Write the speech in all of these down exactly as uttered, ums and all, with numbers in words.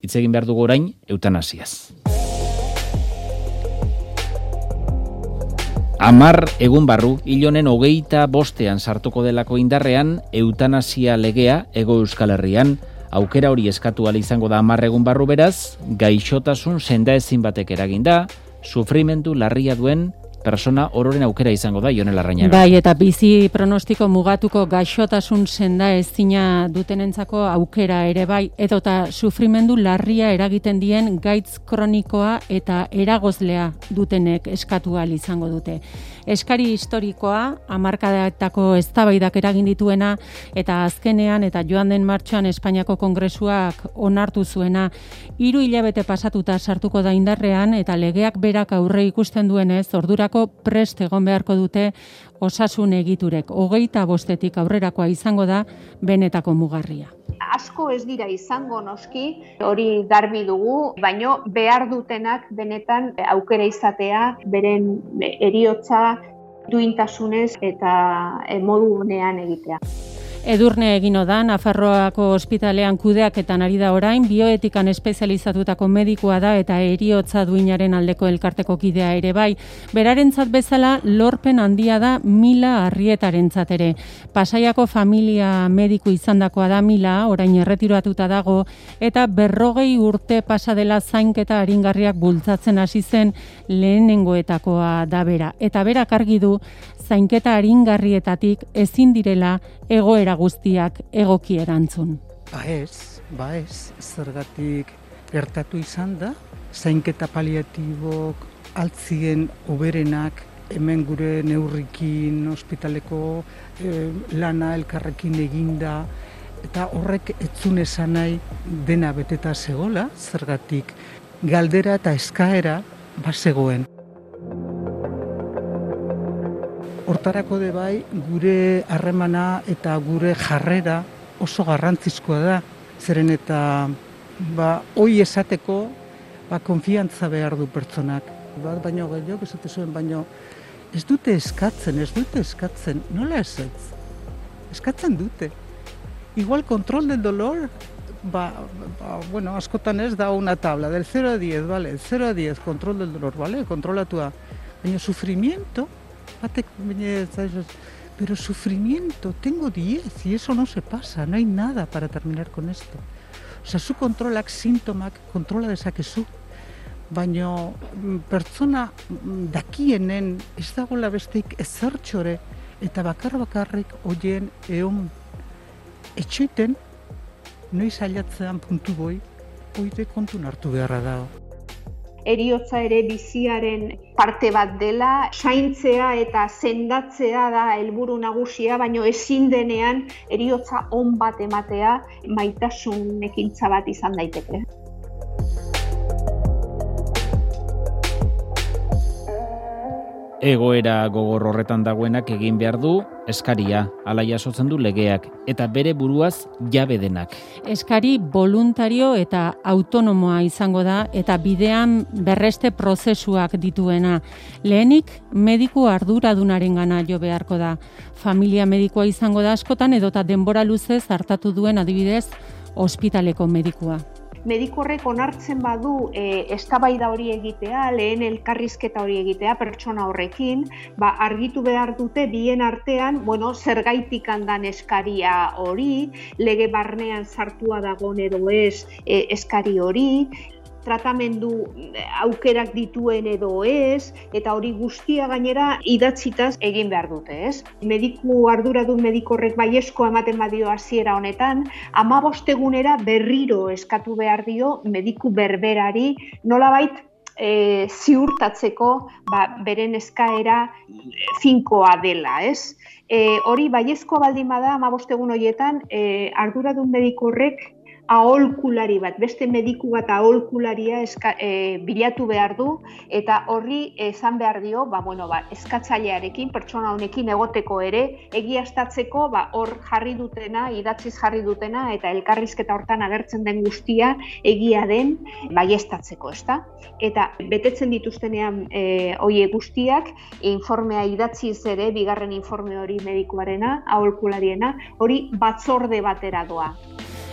Hitz egin behar dugu orain eutanasiaz. Amar egun barru, hil honen hogeita bostean sartuko delako indarrean, eutanasia legea Hego Euskal Herrian, aukera hori eskatu ahal izango da amar egun barru beraz, gaixotasun sendaezin batek eraginda, sufrimendu larria duen persona ororen aukera izango da, Jon Larrañaga. Bai, eta bizi pronostiko mugatuko gaixotasun sendaezina dutenentzako aukera ere bai, edota sufrimendu larria eragiten dien gaitz kronikoa eta eragozlea dutenek eskatu ahal izango dute. Eskari historikoa, hamarkadetako eztabaidak eragin dituena, eta azkenean eta joan den martxoan Espainiako Kongresuak onartu zuena, hiru hilabete pasatuta sartuko da indarrean, eta legeak berak aurre ikusten duenez, ordurako prest egon beharko dute osasun egiturek. Hogeita bostetik aurrerakoa izango da benetako mugarria. Asko ez dira izango noski, hori garbi dugu, baino behar dutenak benetan aukera izatea, beren heriotza duintasunez eta modunean egitea. Edurne egino da, Nafarroako ospitalean kudeaketan ari da orain, bioetikan espezializatutako medikua da eta heriotza duinaren aldeko elkarteko kidea ere bai. Berarentzat bezala lorpen handia da Mila Arrietarentzat ere. Pasaiako familia mediku izandakoa da Mila, orain erretiratuta dago, eta berrogei urte pasa dela zainketa aringarriak bultzatzen hasi zen lehenengoetakoa da bera. Eta berak argi du, zainketa aringarrietatik ezin direla egoera guztiak egoki erantzun. Ba ez, ba ez, zergatik gertatu izan da, zainketa paliatibok altzien oberenak hemen gure neurrikin, ospitaleko eh, lana elkarrekin eginda, eta horrek etzun esan nahi dena beteta zegola, zergatik galdera eta eskaera bazegoen. Hortarako de bai, gure harremana eta gure jarrera oso garrantzizkoa da, zeren eta ba, hoi esateko ba, konfiantza behar du pertsonak. Bat baino gehiago, esate zuen, baino ez dute eskatzen, ez dute eskatzen, nola ez ez? Eskatzen dute. Igual kontrol del dolor, ba, ba, bueno, askotan ez da una tabla, del cero a diez, vale, cero a diez, kontrol del dolor, vale, kontrolatua. Baina sufrimiento, batek, pero sufrimiento, tengo diez y eso no se pasa, no hay nada para terminar con esto. O sea, zu kontrolak sintomak kontrola dezakezu, baina pertsona dakienen ez dagoela besteik ezertxore eta bakar bakarrik hoien egon etxoiten noiz ailatzean puntu boi, hoide kontun hartu beharra dago. Heriotza ere biziaren parte bat dela, zaintzea eta sendatzea da helburu nagusia, baino ezin denean heriotza on bat ematea maitasun ekintza bat izan daiteke. Egoera gogor horretan dagoenak egin behar du eskaria, hala jasotzen du legeak, eta bere buruaz jabe denak. Eskari voluntario eta autonomoa izango da, eta bidean berreste prozesuak dituena. Lehenik, mediku arduradunarengana jo beharko da. Familia medikoa izango da askotan, edota denbora luzez hartatu duen adibidez ospitaleko medikua. Medikorrek onartzen badu e, eztabaida hori egitea, lehen elkarrizketa hori egitea pertsona horrekin, ba, argitu behar dute bien artean, bueno, zergaitik handan eskaria hori, lege barnean sartua dagoen edo ez e, eskari hori, tratamendu aukerak dituen edo ez, eta hori guztia gainera idatzitaz egin behar dute, ez? Mediku arduradun medikorrek baiezkoa ematen badio hasiera honetan, hamabost egunera berriro eskatu behar dio mediku berberari, nolabait e, ziurtatzeko ba, beren eskaera finkoa dela, ez? E, hori baiezkoa baldin bada hamabost egun horietan, e, arduradun medikorrek aholkulari bat, beste mediku bat aholkularia eska, e, bilatu behar du, eta horri esan behar dio, ba, bueno, ba, eskatzailearekin, pertsona honekin egoteko ere, egiaztatzeko ba, hor jarri dutena, idatziz jarri dutena, eta elkarrizketa hortan agertzen den guztia egia den baieztatzeko, ezta? Eta betetzen dituztenean e, hoie guztiak, informea idatziz ere, bigarren informe hori medikuarena, aholkulariena, hori batzorde batera doa.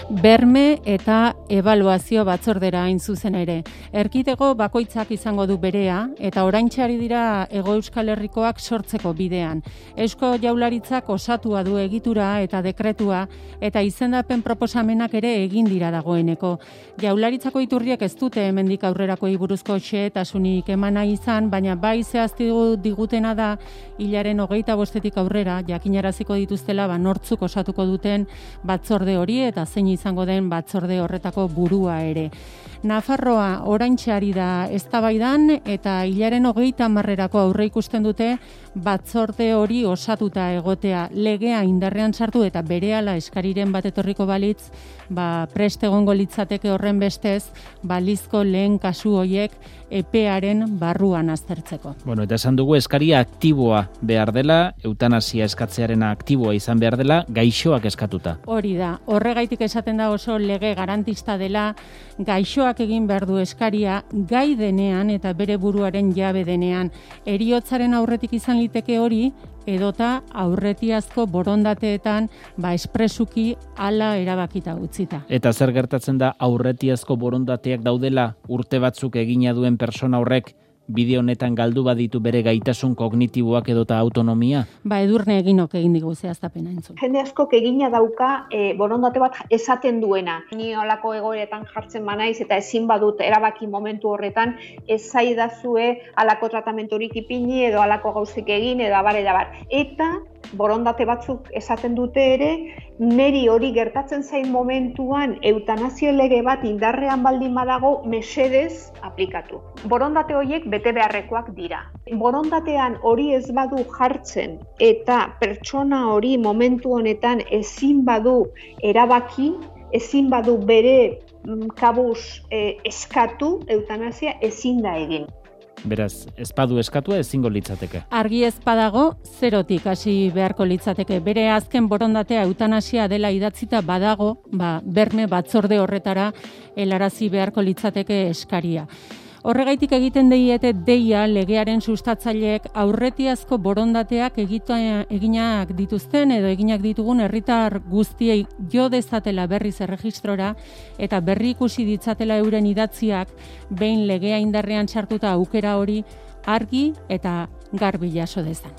berme eta ebaluazio batzordera hain zuzen ere. Erkidego bakoitzak izango du berea eta oraintxe ari dira Hego Euskal Herrikoak sortzeko bidean. Eusko Jaurlaritzak osatua du egitura eta dekretua eta izendapen proposamenak ere egin dira dagoeneko. Jaurlaritzako iturriek ez dute hemendik aurrerakoei buruzko xehetasunik emana izan, baina bai zehaztu digutena da hilaren hogeita bostetik aurrera jakinaraziko dituztela ba nortzuk osatuko duten batzorde hori eta zein izango den batzorde horretako burua ere. Nafarroa oraintxe ari da eztabaidan eta hilaren hogeita hamarrerako aurre ikusten dute batzorde hori osatuta egotea, legea indarrean sartu eta berehala eskariren bat etorriko balitz, ba prest egongo litzateke horren bestez, balizko lehen kasu hoiek epearen barruan aztertzeko. Bueno, eta esan dugu eskaria aktiboa behar dela, eutanasia eskatzearena aktiboa izan behar dela, gaixoak eskatuta. Hori da, horregaitik esaten da oso lege garantista dela, gaixoak egin behar du eskaria gai denean eta bere buruaren jabe denean. Heriotzaren aurretik izan liteke hori, edota aurretiazko borondateetan ba espresuki hala erabakita utzita. Eta zer gertatzen da aurretiazko borondateak daudela urte batzuk egina duen persona horrek bide honetan galdu baditu bere gaitasun kognitiboak edota autonomia? Ba Edurne Eginok egin digu zehaztapena entzun. Jende askok egina dauka e, borondate bat esaten duena. Ni holako egoeretan jartzen banaiz eta ezin badut erabaki momentu horretan ez zaidazue halako tratamenturik ipini edo halako gauzek egin edo abar eta bar. Eta borondate batzuk esaten dute ere, neri hori gertatzen zain momentuan eutanazio lege bat indarrean baldin badago mesedez aplikatu. Borondate horiek bete beharrekoak dira. Borondatean hori ez badu jartzen eta pertsona hori momentu honetan ezin badu erabaki, ezin badu bere kabuz eh, eskatu, eutanazia ezin da egin. Beraz, ezpadu eskatua ezingo litzateke. Argi ezpadago, zerotik hasi beharko litzateke. Bere azken borondatea eutanasia dela idatzita badago, ba, berme batzorde horretara helarazi beharko litzateke eskaria. Horregaitik egiten diete deia legearen sustatzaileek aurretiazko borondateak egita, eginak dituzten edo eginak ditugun herritar guztiei jo dezatela berriz erregistrora eta berri ikusi ditzatela euren idatziak behin legea indarrean sartuta aukera hori argi eta garbi jaso dezan.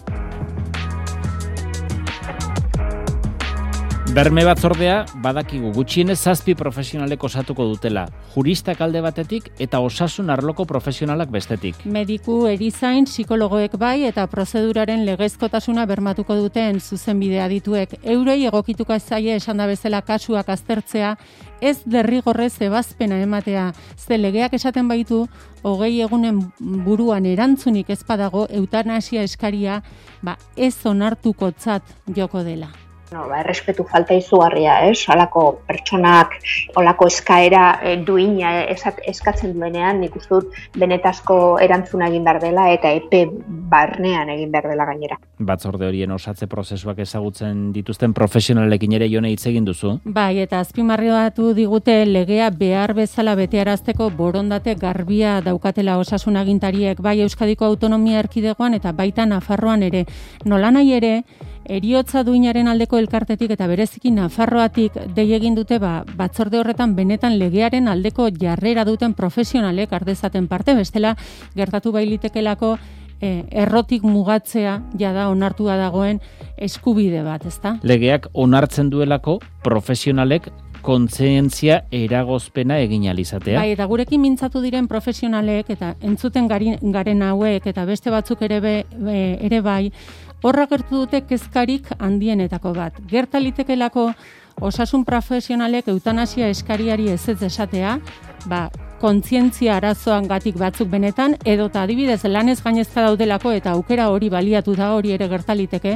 Berme batzordea badakigu gutxienez zazpi profesionalek osatuko dutela, juristak alde batetik eta osasun arloko profesionalak bestetik. Mediku, erizain, psikologoek bai eta prozeduraren legezkotasuna bermatuko duten zuzenbidea dituek. Eurei egokituko zaie esan da bezala kasuak aztertzea, ez derrigorrez ebazpena ematea. Ze legeak esaten baitu, hogei egunen buruan erantzunik ez badago eutanasia eskaria ba, ez onartukotzat joko dela. No, ba, errespetu falta izugarria, ez? Halako pertsonak, holako eskaera e, duina esat, eskatzen duenean, nik uste dut benetazko erantzuna egin behar dela eta epe barnean egin behar dela gainera. Batzorde horien osatze prozesuak ezagutzen dituzten profesionalekin ere Jone hitz egin duzu? Bai, eta azpimarratu digute legea behar bezala betearazteko borondate garbia daukatela osasun agintariek bai Euskadiko Autonomia Erkidegoan eta baita Nafarroan ere. Nolanahi ere, heriotza duinaren aldeko elkartetik eta bereziki Nafarroatik dei egin dute ba, batzorde horretan benetan legearen aldeko jarrera duten profesionalek ardezaten parte, bestela gertatu bailitekelako eh, errotik mugatzea jada onartua dagoen eskubide bat, ezta? Legeak onartzen duelako profesionalek kontzientzia eragozpena egin alizatea. Bai, eta gurekin mintzatu diren profesionalek eta entzuten garen hauek eta beste batzuk ere, be, be, ere bai, horra gertu dute kezkarik handienetako bat. Gerta litekelako osasun profesionalek eutanasia eskariari ez ez esatea, ba, kontzientzia arazoan gatik batzuk benetan, edota adibidez lanez gainezka daudelako eta aukera hori baliatu da hori ere gertaliteke,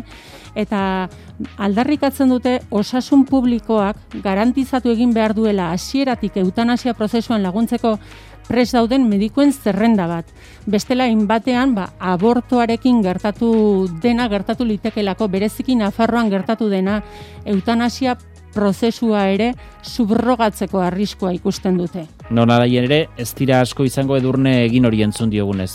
eta aldarrikatzen dute osasun publikoak garantizatu egin behar duela hasieratik eutanasia prozesuan laguntzeko prest dauden medikuen zerrenda bat. Bestela inbatean ba, abortoarekin gertatu dena gertatu litekelako, bereziki Nafarroan gertatu dena eutanasia prozesua ere subrogatzeko arriskua ikusten dute. Nolanahi ere, ez dira asko izango Edurne egin hori entzun diogunez.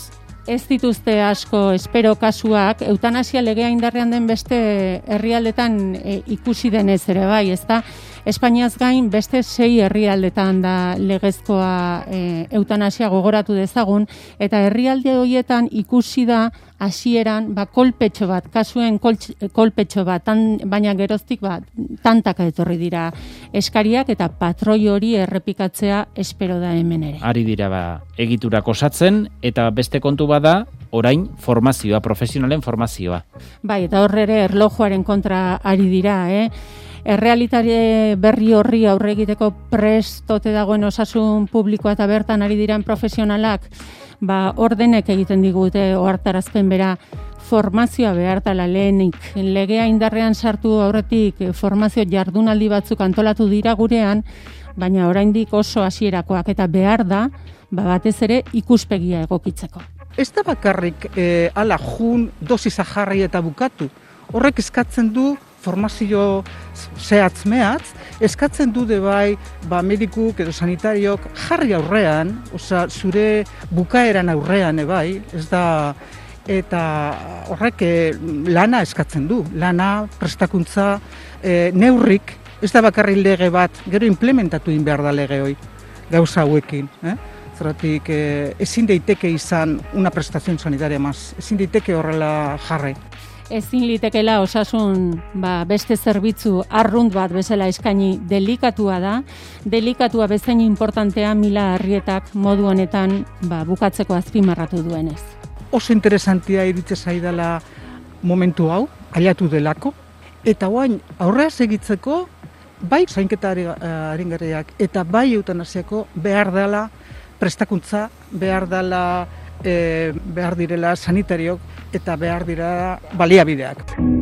ez dituzte asko espero kasuak, eutanasia legea indarrean den beste herrialdetan e, ikusi denez ere bai, ezta? Espainiaz gain beste sei herrialdetan da legezkoa e, eutanasia gogoratu dezagun, eta herrialde horietan ikusi da hasieran ba, kolpetxo bat, kasuen kol, kolpetxo bat, tan, baina geroztik ba, tantaka etorri dira eskariak eta patroi hori errepikatzea espero da hemen ere. Ari dira ba, egiturak osatzen, eta beste kontu bada, orain formazioa, profesionalen formazioa. Bai, eta horre ere erlojuaren kontra ari dira, eh? Errealitate berri horri aurre egiteko prestote dagoen osasun publikoa eta bertan ari diren profesionalak, ba, ordenek egiten digute ohartarazpen bera, formazioa behartala lehenik. Legea indarrean sartu aurretik formazio jardunaldi batzuk antolatu dira gurean, baina oraindik oso hasierakoak eta behar da, ba, batez ere ikuspegia egokitzeko. Ez da bakarrik e, ala jun dosisa jarri eta bukatu. Horrek eskatzen du formazio zehatz-mehatz, eskatzen du bai, ba, medikuk edo sanitariok jarri aurrean, oza, zure bukaeran aurrean bai, ez da, eta horrek lana eskatzen du, lana, prestakuntza, e, neurrik, ez da bakarri lege bat, gero implementatu in behar da lege hoi, gauza hauekin, eh? Zeratik, e, ezin daiteke izan una prestazion sanitaria maz, ezin daiteke horrela jarri. Ezin litekela osasun ba, beste zerbitzu arrunt bat bezala eskaini delikatua da, delikatua bezain importantea Mila Arrietak modu honetan ba, bukatzeko azpimarratu duenez. Oso interesantia iritze zaidala momentu hau, ailatu delako, eta oain aurrea segitzeko, bai zainketa aringarriak eta bai eutanasiako behar dela prestakuntza, behar dela E, behar direla sanitariok eta behar dira baliabideak.